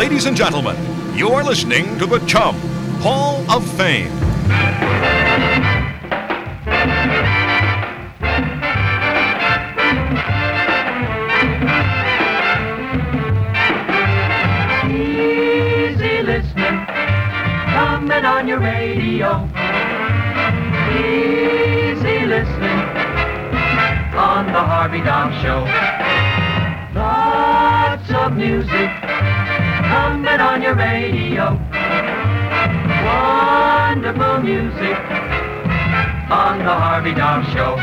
Ladies and gentlemen, you're listening to the Chum Hall of Fame. Easy listening, coming on your radio. Easy listening on the Harvey Dog Show. Lots of music coming on your radio. Wonderful music on the Harvey Dog Show.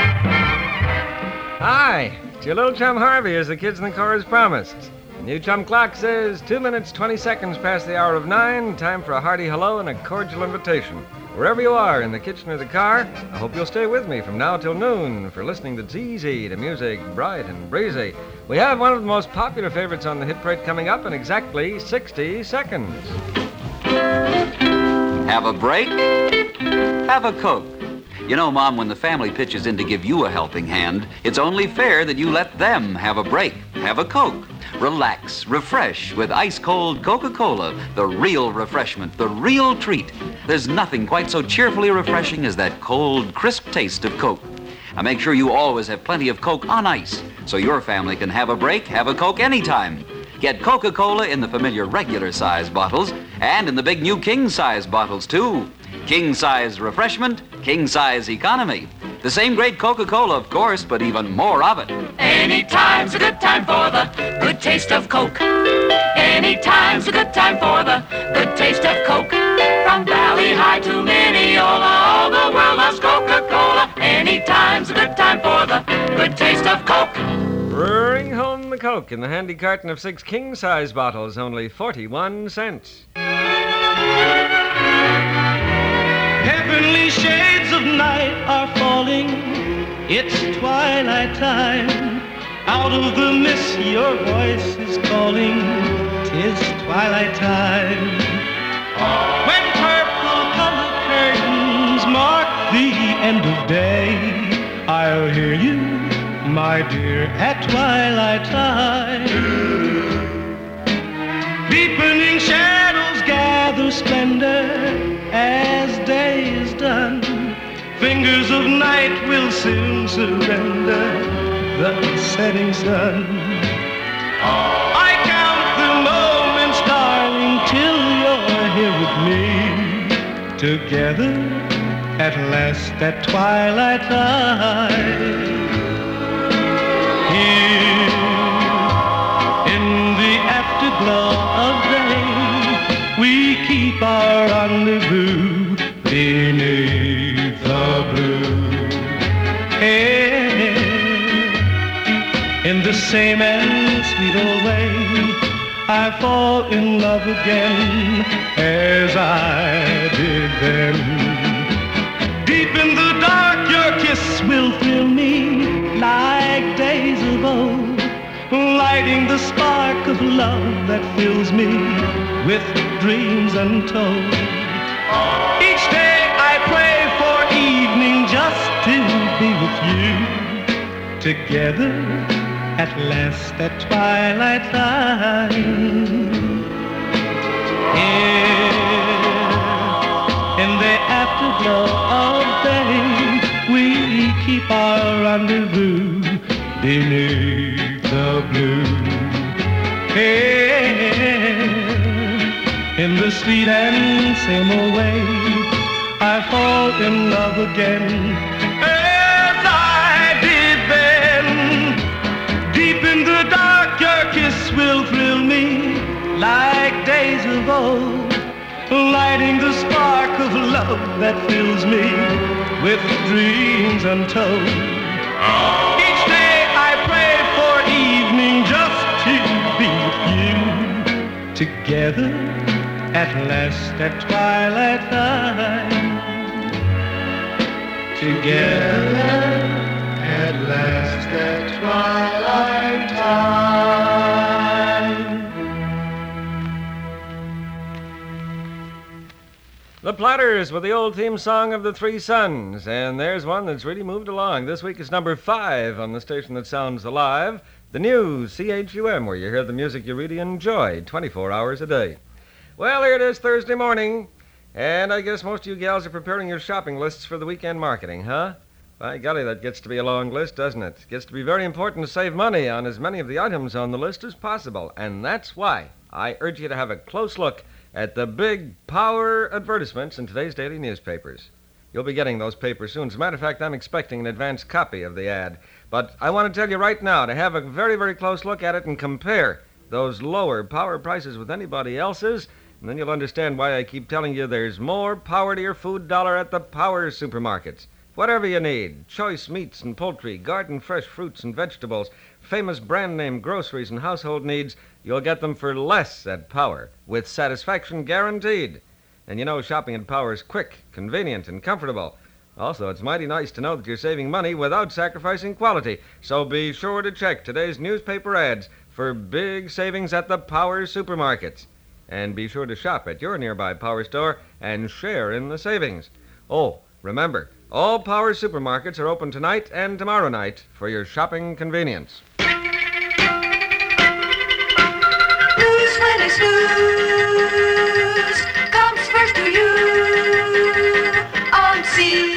Hi, it's your little chum Harvey, as the kids in the chorus promised. The new chum clock says 2 minutes, 20 seconds past the hour of 9. Time for a hearty hello and a cordial invitation. Wherever you are, in the kitchen or the car, I hope you'll stay with me from now till noon for listening that's easy to music bright and breezy. We have one of the most popular favorites on the hit parade coming up in exactly 60 seconds. Have a break? Have a Coke. You know, Mom, when the family pitches in to give you a helping hand, it's only fair that you let them have a break. Have a Coke. Relax, refresh with ice-cold Coca-Cola, the real refreshment, the real treat. There's nothing quite so cheerfully refreshing as that cold, crisp taste of Coke. Now make sure you always have plenty of Coke on ice, so your family can have a break, have a Coke anytime. Get Coca-Cola in the familiar regular-size bottles and in the big new king-size bottles, too. King-size refreshment, king-size economy. The same great Coca-Cola, of course, but even more of it. Anytime's a good time for the good taste of Coke. Anytime's a good time for the good taste of Coke. From Valley High to Mineola, all the world loves Coca-Cola. Anytime's a good time for the good taste of Coke. Bring home the Coke in the handy carton of 6 king-size bottles, only 41 cents. Heavenly shades of night are falling. It's twilight time. Out of the mist your voice is calling. 'Tis twilight time. When purple-colored curtains mark the end of day, I'll hear you, my dear, at twilight time. Deepening shadows gather splendor as day is done. Fingers of night will soon surrender the setting sun. I count the moments, darling, till you're here with me. Together at last at twilight time. Here in the afterglow of day, we keep our rendezvous beneath the blue. Hey, in the same and sweet old way, I fall in love again as I did then. Deep in the dark, your kiss will thrill me like days of old, lighting the spark of love that fills me with dreams untold. Each day I pray for evening just to be with you. Together at last at twilight time. Here in the afterglow of day, we keep our rendezvous beneath the blue. Hey, in the sweet and same old way, I fall in love again as I did then. Deep in the dark, your kiss will thrill me like days of old, lighting the spark of love that fills me with dreams untold. Each day I pray for evening just to be with you. Together at last at twilight time. Together at last at twilight time. The Platters with the old theme song of the Three Sons, and there's one that's really moved along. This week is number 5 on the station that sounds alive. The new CHUM, where you hear the music you really enjoy 24 hours a day. Well, here it is Thursday morning, and I guess most of you gals are preparing your shopping lists for the weekend marketing, huh? By golly, that gets to be a long list, doesn't it? It gets to be very important to save money on as many of the items on the list as possible, and that's why I urge you to have a close look at the big power advertisements in today's daily newspapers. You'll be getting those papers soon. As a matter of fact, I'm expecting an advance copy of the ad. But I want to tell you right now to have a very, very close look at it and compare those lower power prices with anybody else's, and then you'll understand why I keep telling you there's more power to your food dollar at the power supermarkets. Whatever you need, choice meats and poultry, garden fresh fruits and vegetables, famous brand name groceries and household needs, you'll get them for less at Power, with satisfaction guaranteed. And you know, shopping at Power is quick, convenient, and comfortable. Also, it's mighty nice to know that you're saving money without sacrificing quality. So be sure to check today's newspaper ads for big savings at the Power supermarkets. And be sure to shop at your nearby Power store and share in the savings. Oh, remember, all Power supermarkets are open tonight and tomorrow night for your shopping convenience. News when it's news comes first to you on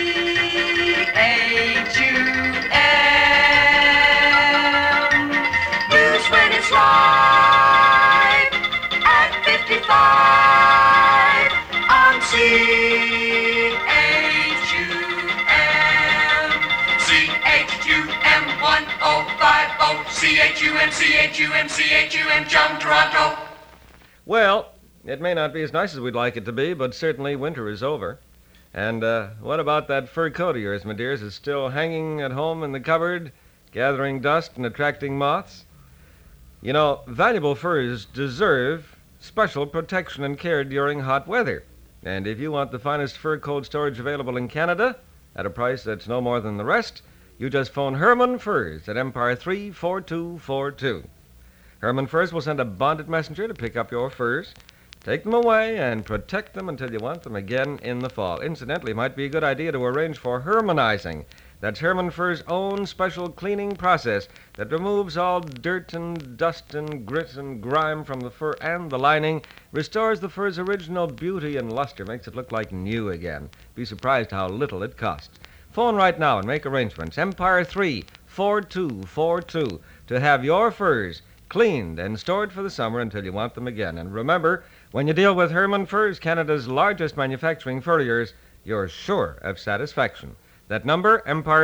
CHUM. News when it's live at 55 on CHUM. CHUM 1050 CHUM Chum Toronto. Well, it may not be as nice as we'd like it to be, but certainly winter is over. And what about that fur coat of yours, my dears? Is still hanging at home in the cupboard, gathering dust and attracting moths? You know, valuable furs deserve special protection and care during hot weather. And if you want the finest fur cold storage available in Canada, at a price that's no more than the rest, you just phone Herman Furs at Empire 34242. Herman Furs will send a bonded messenger to pick up your furs, take them away, and protect them until you want them again in the fall. Incidentally, it might be a good idea to arrange for Hermanizing. That's Herman Furs' own special cleaning process that removes all dirt and dust and grit and grime from the fur and the lining, restores the fur's original beauty and luster, makes it look like new again. Be surprised how little it costs. Phone right now and make arrangements. Empire 34242 to have your furs cleaned and stored for the summer until you want them again. And remember, when you deal with Herman Furs, Canada's largest manufacturing furriers, you're sure of satisfaction. That number, Empire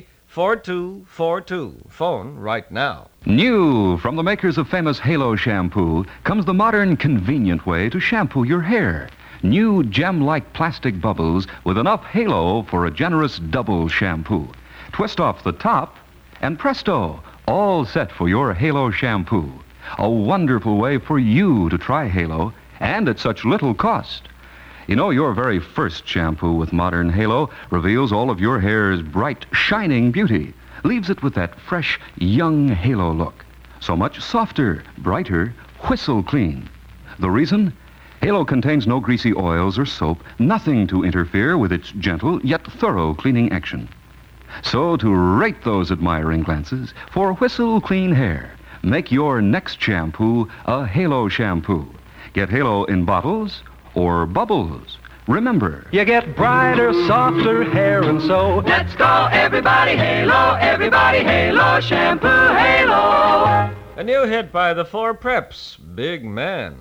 34242. Phone right now. New from the makers of famous Halo shampoo comes the modern, convenient way to shampoo your hair. New gem-like plastic bubbles with enough halo for a generous double shampoo. Twist off the top, and presto, all set for your Halo shampoo. A wonderful way for you to try Halo, and at such little cost. You know, your very first shampoo with modern Halo reveals all of your hair's bright, shining beauty, leaves it with that fresh, young Halo look. So much softer, brighter, whistle clean. The reason? Halo contains no greasy oils or soap, nothing to interfere with its gentle yet thorough cleaning action. So to rate those admiring glances, for whistle clean hair, make your next shampoo a Halo shampoo. Get Halo in bottles or bubbles. Remember, You get brighter, softer hair, and so Let's go, everybody, Halo shampoo, Halo. A new hit by the Four Preps, Big Man.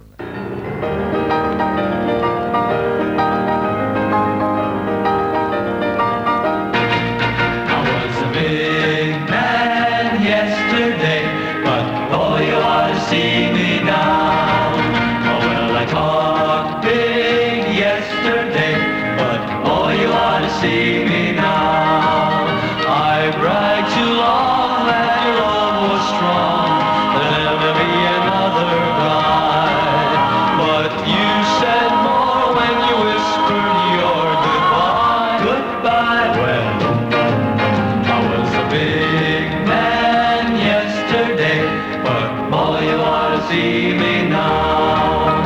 I was a big man yesterday, but oh, you ought to see me now. Oh, well, I talked big yesterday, but oh, you ought to see me now. I bragged too long that your love was strong, there'll never be another guy. But you said more when you whispered your goodbye. Goodbye, well, I was a big man yesterday, but boy, you ought to see me now.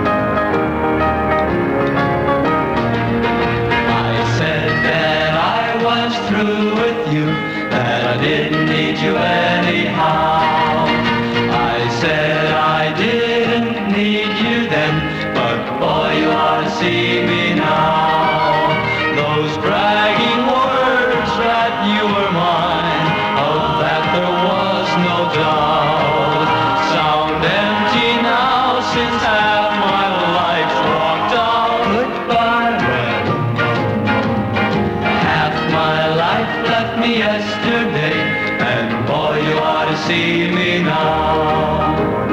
I said that I was through with you, that I didn't need you anyhow. see me now.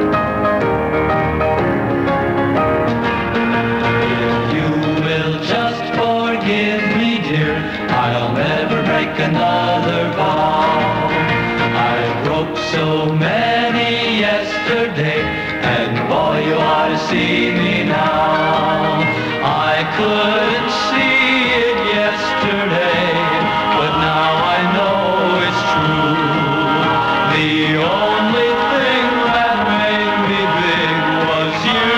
If you will just forgive me, dear, I'll never break another vow. I broke so many yesterday, and boy, you ought to see me now. I couldn't see it yesterday, but now I know it's true. The only thing that made me big was you.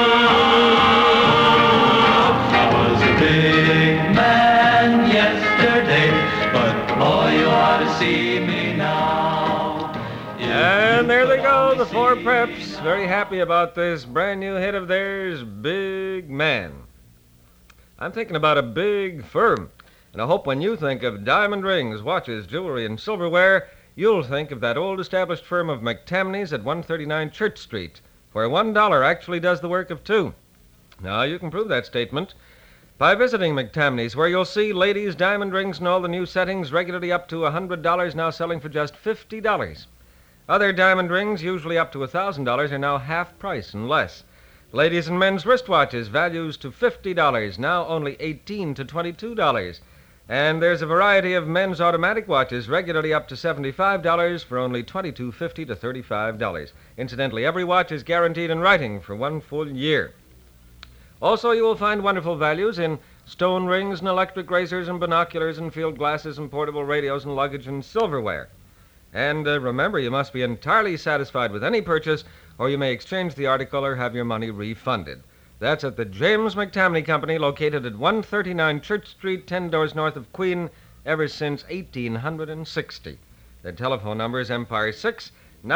I was a big man yesterday, but boy, you ought to see me now. And there they go, the Four Preps. Very happy about this brand new hit of theirs, Big Man. I'm thinking about a big firm, and I hope when you think of diamond rings, watches, jewelry, and silverware, you'll think of that old established firm of McTamney's at 139 Church Street, where $1 actually does the work of two. Now, you can prove that statement by visiting McTamney's, where you'll see ladies' diamond rings and all the new settings regularly up to $100, now selling for just $50. Other diamond rings, usually up to $1,000, are now half price and less. Ladies and men's wristwatches, values to $50, now only $18 to $22. And there's a variety of men's automatic watches, regularly up to $75 for only $22.50 to $35. Incidentally, every watch is guaranteed in writing for 1 full year. Also, you will find wonderful values in stone rings and electric razors and binoculars and field glasses and portable radios and luggage and silverware. And remember, you must be entirely satisfied with any purchase, or you may exchange the article or have your money refunded. That's at the James McTamney Company, located at 139 Church Street, 10 doors north of Queen, ever since 1860. Their telephone number is Empire 6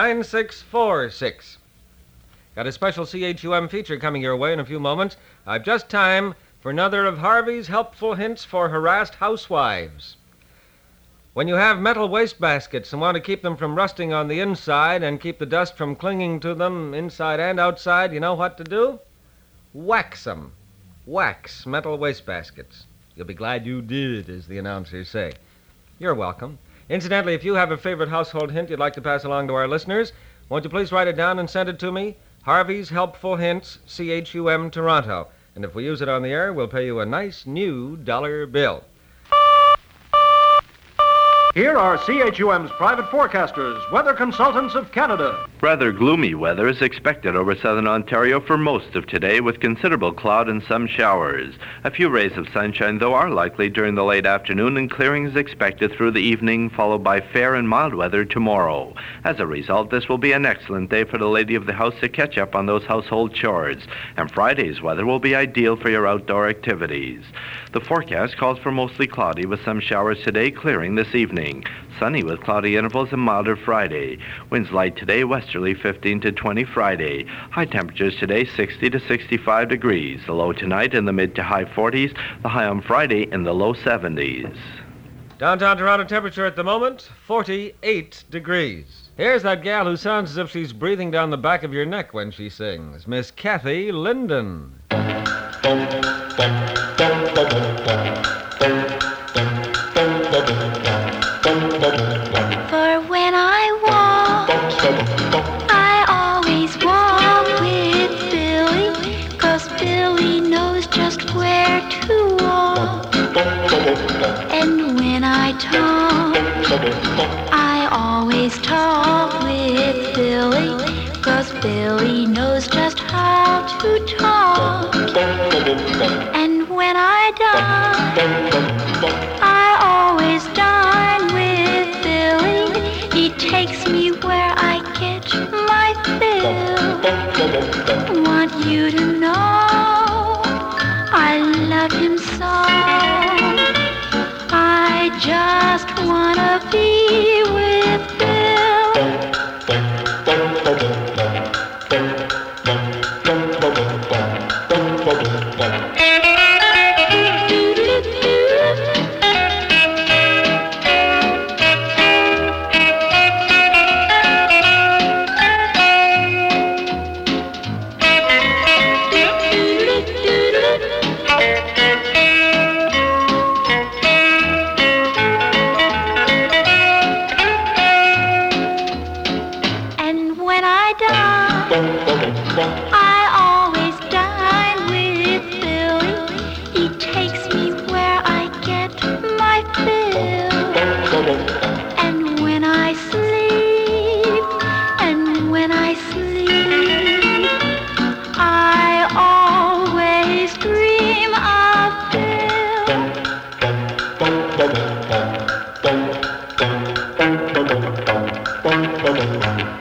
9646. Got a special CHUM feature coming your way in a few moments. I've just time for another of Harvey's helpful hints for harassed housewives. When you have metal waste baskets and want to keep them from rusting on the inside and keep the dust from clinging to them inside and outside, you know what to do? Wax them. Wax metal waste baskets. You'll be glad you did, as the announcers say. You're welcome. Incidentally, if you have a favorite household hint you'd like to pass along to our listeners, won't you please write it down and send it to me? Harvey's Helpful Hints, CHUM, Toronto. And if we use it on the air, we'll pay you a nice new dollar bill. Here are CHUM's private forecasters, weather consultants of Canada. Rather gloomy weather is expected over southern Ontario for most of today, with considerable cloud and some showers. A few rays of sunshine, though, are likely during the late afternoon, and clearing is expected through the evening, followed by fair and mild weather tomorrow. As a result, this will be an excellent day for the lady of the house to catch up on those household chores, and Friday's weather will be ideal for your outdoor activities. The forecast calls for mostly cloudy with some showers today, clearing this evening. Sunny with cloudy intervals and milder Friday. Winds light today, westerly 15 to 20 Friday. High temperatures today 60 to 65 degrees. The low tonight in the mid to high 40s. The high on Friday in the low 70s. Downtown Toronto temperature at the moment, 48 degrees. Here's that gal who sounds as if she's breathing down the back of your neck when she sings. Miss Kathy Linden. For when I walk, I always walk with Billy, 'cause Billy knows just where to walk. And when I talk, I always talk with Billy, 'cause Billy knows just how to talk. And when I dine, I always dine with Billy. He takes me where I get my fill. Want you to know I love him so. I just wanna be with Bill. Halo.